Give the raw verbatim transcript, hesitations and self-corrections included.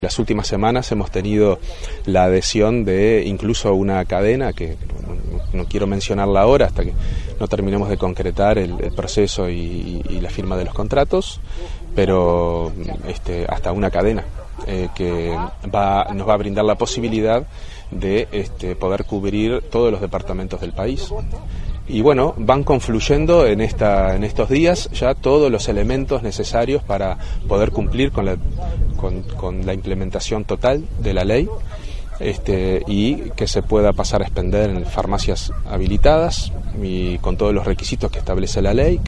Las últimas semanas hemos tenido la adhesión de incluso una cadena, que no, no quiero mencionarla ahora hasta que no terminemos de concretar el, el proceso y, y la firma de los contratos, pero este, hasta una cadena eh, que va, nos va a brindar la posibilidad de este, poder cubrir todos los departamentos del país. Y bueno, van confluyendo en, esta, en estos días ya todos los elementos necesarios para poder cumplir con la, con, con la implementación total de la ley este, y que se pueda pasar a expender en farmacias habilitadas y con todos los requisitos que establece la ley.